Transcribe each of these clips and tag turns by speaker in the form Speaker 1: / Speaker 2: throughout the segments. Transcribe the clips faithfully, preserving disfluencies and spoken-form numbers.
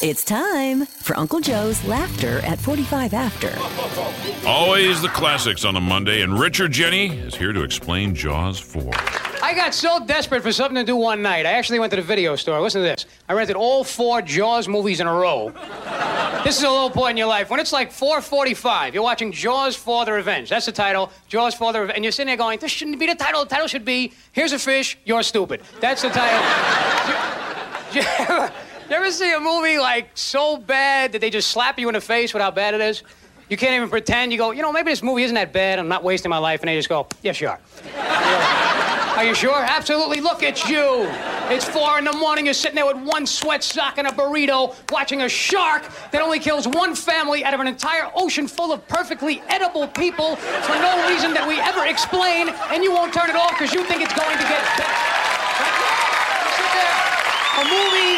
Speaker 1: It's time for Uncle Joe's Laughter at forty-five After.
Speaker 2: Always the classics on a Monday, and Richard Jenny is here to explain Jaws four.
Speaker 3: I got so desperate for something to do one night, I actually went to the video store. Listen to this. I rented all four Jaws movies in a row. This is a low point in your life. When it's like four forty-five, you're watching Jaws for the Revenge. That's the title, Jaws for the Revenge. And you're sitting there going, this shouldn't be the title. The title should be, here's a fish, you're stupid. That's the title. you, you, ever, you ever see a movie like so bad that they just slap you in the face with how bad it is? You can't even pretend. You go, you know, maybe this movie isn't that bad. I'm not wasting my life. And they just go, yes, you are. Are you sure? Absolutely. Look at you. It's four in the morning. You're sitting there with one sweat sock and a burrito watching a shark that only kills one family out of an entire ocean full of perfectly edible people for no reason that we ever explain, and you won't turn it off because you think it's going to get better. You sit there, a movie.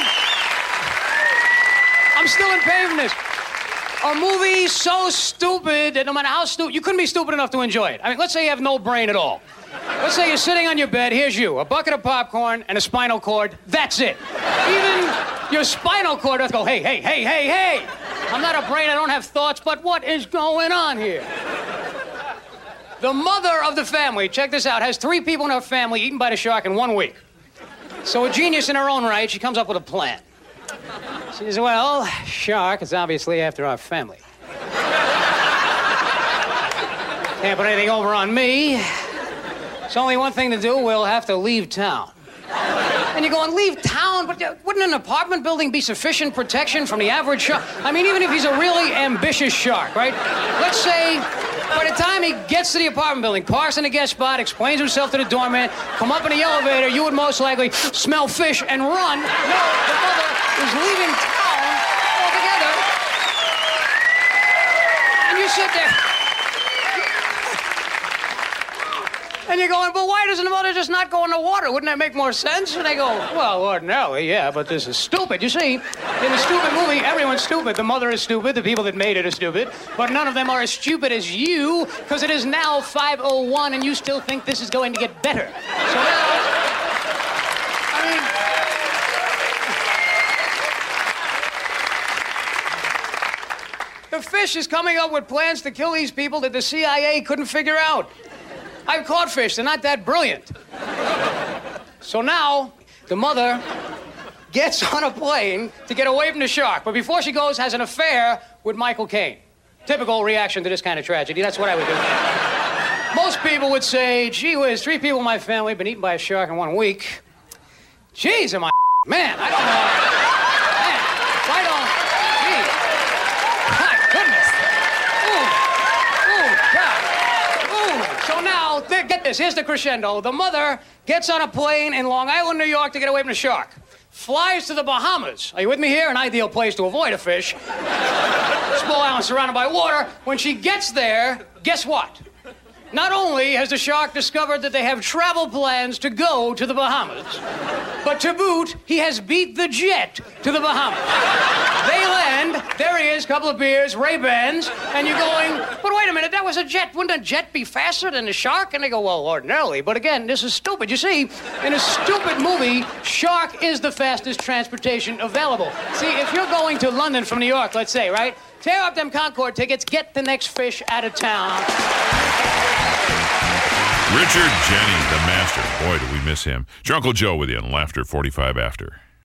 Speaker 3: I'm still in pain from this. A movie so stupid that no matter how stupid, you couldn't be stupid enough to enjoy it. I mean, let's say you have no brain at all. Let's say you're sitting on your bed, here's you, a bucket of popcorn and a spinal cord, that's it. Even your spinal cord doesn't go, hey, hey, hey, hey, hey. I'm not a brain, I don't have thoughts, but what is going on here? The mother of the family, check this out, has three people in her family eaten by the shark in one week. So a genius in her own right, she comes up with a plan. She says, well, shark is obviously after our family. Can't put anything over on me. There's only one thing to do. We'll have to leave town. And you're going, leave town? But wouldn't an apartment building be sufficient protection from the average shark? I mean, even if he's a really ambitious shark, right? Let's say by the time he gets to the apartment building, parks in the guest spot, explains himself to the doorman, come up in the elevator, you would most likely smell fish and run. No, the mother is leaving town altogether. And you sit there. And you're going, but why doesn't the mother just not go in the water? Wouldn't that make more sense? And they go, well, ordinarily, yeah, but this is stupid. You see, in a stupid movie, everyone's stupid. The mother is stupid, the people that made it are stupid, but none of them are as stupid as you, because it is now five oh one and you still think this is going to get better. So now, I mean, the fish is coming up with plans to kill these people that the C I A couldn't figure out. I've caught fish. They're not that brilliant. So now, the mother gets on a plane to get away from the shark. But before she goes, has an affair with Michael Caine. Typical reaction to this kind of tragedy. That's what I would do. Most people would say, gee whiz, three people in my family have been eaten by a shark in one week. Jeez, am I man, I don't know. Man, if I don't... Gee. My goodness. Ooh. Ooh, God. So now, th- get this, here's the crescendo. The mother gets on a plane in Long Island, New York to get away from the shark. Flies to the Bahamas. Are you with me here? An ideal place to avoid a fish. Small island surrounded by water. When she gets there, guess what? Not only has the shark discovered that they have travel plans to go to the Bahamas, but to boot, he has beat the jet to the Bahamas. They land, there he is, couple of beers, Ray-Bans, and you're going, but wait a minute, that was a jet. Wouldn't a jet be faster than the shark? And they go, well, ordinarily, but again, this is stupid. You see, in a stupid movie, shark is the fastest transportation available. See, if you're going to London from New York, let's say, right? Tear up them Concorde tickets, get the next fish out of town.
Speaker 2: Richard Jenny, the master. Boy, do we miss him. It's your Uncle Joe with you on Laughter forty-five After.